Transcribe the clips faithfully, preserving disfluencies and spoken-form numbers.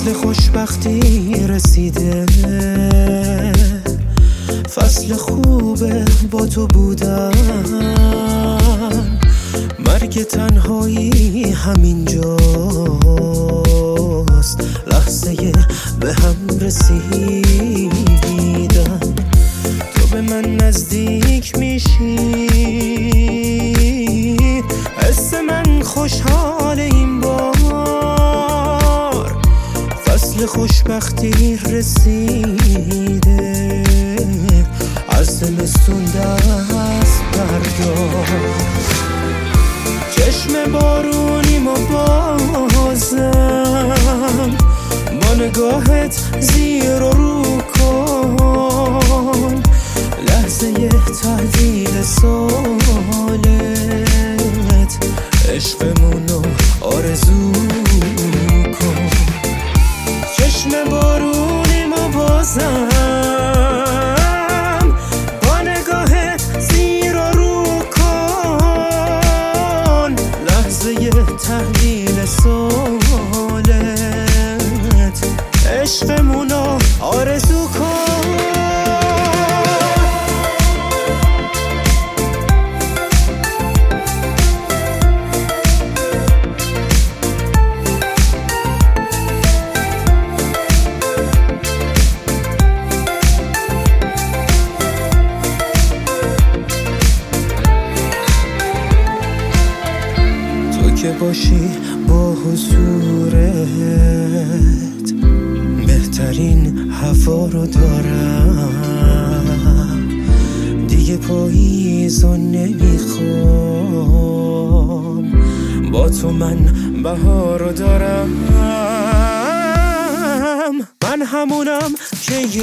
فصل خوشبختی رسیده، فصل خوبه با تو بودم. مرگ تنهایی همینجاست، لحظه به هم رسیدن. تو به من نزدیک میشی، حس من خوشحال این بار. فصل خوشبختی رسیده، از زمستون دست بردار. چشم بارونیم و بازم با نگاهت زیر و رو کن. لحظه تحویل سالت، عشقمونو آرزو کن. چشم بارونیم و بازم با نگاهت زیر و رو کن. لحظه تحویل سالت، عشقمونو آرزو کن. که باشی با حضورت، بهترین هوا رو دارم. دیگه پاییزو نمیخوام، با تو من بهار رو دارم. من همونم که یه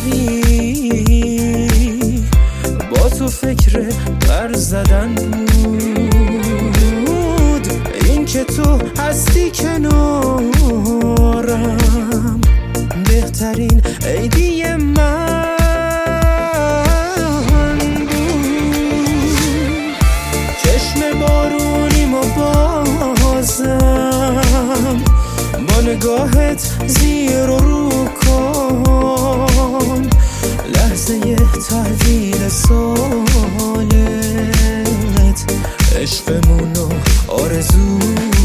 عمری با تو فکر بر زدن بود. این که تو هستی کنارم، بهترین عیدی من بود. چشم بارونیم و بازم با نگاهت زیر و رو کن. لحظه تحویل سالت، عشقمونو آرزو